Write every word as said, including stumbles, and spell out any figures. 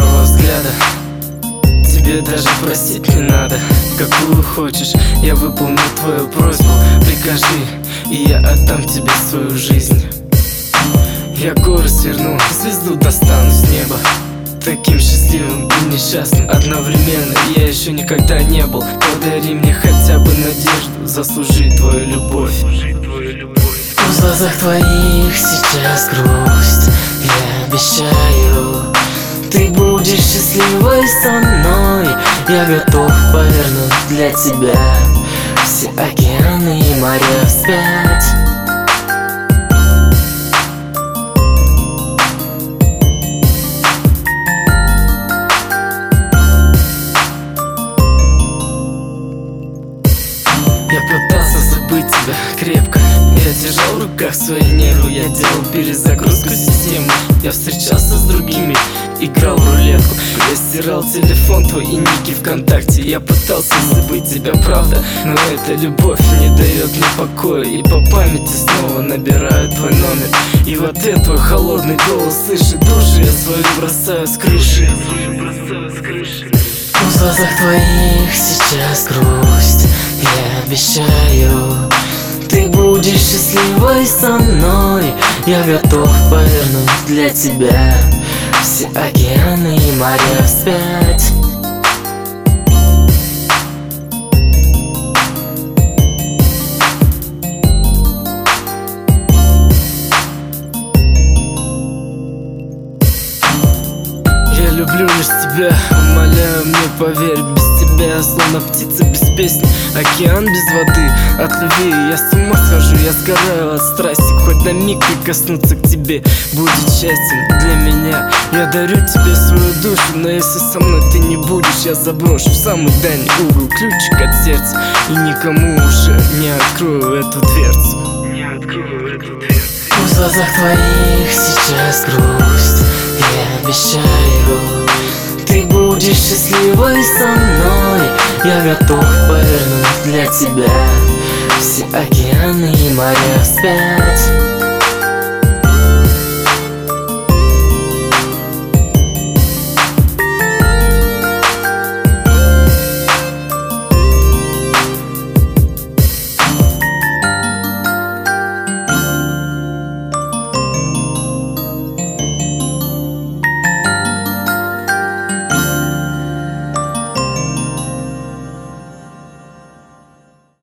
первого взгляда. Тебе даже просить не надо. Какую хочешь, я выполню твою просьбу. Прикажи, и я отдам тебе свою жизнь. Я горы сверну, звезду достану с неба. Таким счастливым и несчастным одновременно я еще никогда не был. Подари мне хотя бы надежду, заслужи твою любовь. В глазах твоих сейчас грусть. Я обещаю, ты будешь счастливой со мной. Я готов повернуть для тебя все океаны и моря вспять. Я пытался забыть тебя крепко. Я держал в руках свои нервы. Я делал перезагрузку системы. Я встречался с другими, играл в рулетку. Я стирал телефон твой и ники ВКонтакте. Я пытался забыть тебя, правда, но эта любовь не дает мне покоя. И по памяти снова набираю твой номер. И в ответ твой холодный голос слышит. Душу я свою бросаю с крыши. В глазах твоих сейчас грусть. Я обещаю, ты будешь счастливой со мной. Я готов повернуть для тебя все океаны и моря вспять. Я люблю лишь тебя, умоляю, мне поверь. Без тебя я словно птица без песни, океан без воды. От любви я с ума схожу, я сгораю от страсти. Хоть на миг прикоснуться к тебе будет счастьем для меня. Я дарю тебе свою душу, но если со мной ты не будешь, я заброшу в самый дальний угол ключик от сердца. И никому уже не открою эту дверцу. Не открою эту дверцу. В глазах твоих сейчас грусть. Я обещаю, ты будешь счастливой со мной. Я готов повернуть для тебя все океаны и моря вспять.